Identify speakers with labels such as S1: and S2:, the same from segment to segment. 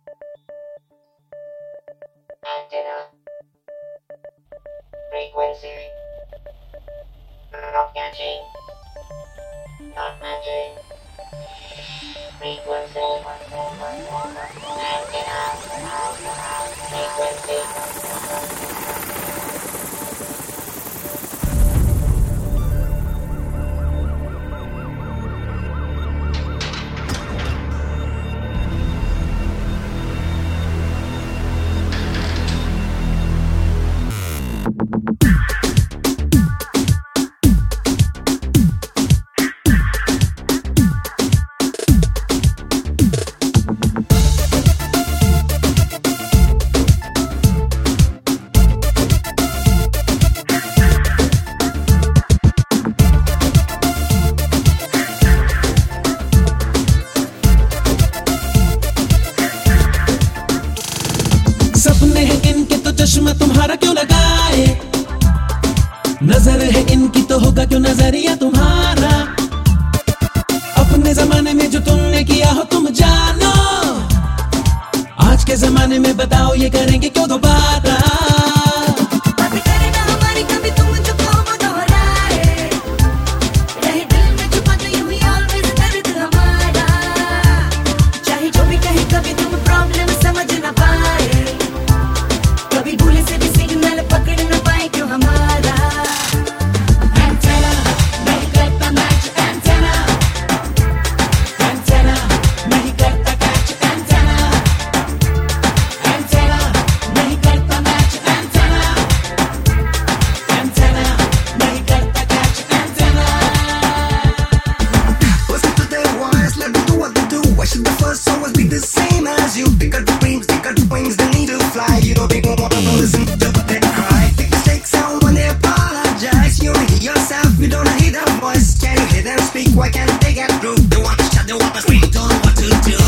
S1: Antenna. Frequency. Not catching. Not matching. Frequency. Antenna. Frequency.
S2: सपने हैं इनके तो चश्मा तुम्हारा क्यों लगाए, नजर है इनकी तो होगा क्यों नजरिया तुम्हारा। अपने जमाने में जो तुमने किया हो तुम जानो, आज के जमाने में बताओ ये करेंगे क्यों दोबारा।
S3: The same as you. They got the wings, they need to fly. You don't think one want to listen to them cry. Take mistakes out when they apologize. You don't hear yourself, you don't hear their voice. Can you hear them speak? Why can't they get through? They want to shout, they want to scream, don't know what to do.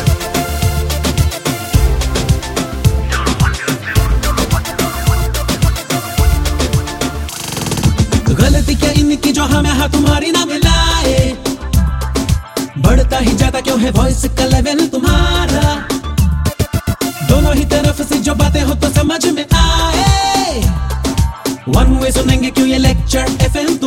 S2: गलती क्या इनकी जो हमें हाथ तुम्हारी ना मिलाए, बढ़ता ही जाता क्यों है वॉइस का लेवल तुम्हारा। दोनों ही तरफ से जो बातें हो तो समझ में आए, वन वे सुनेंगे क्यों ये लेक्चर एफएम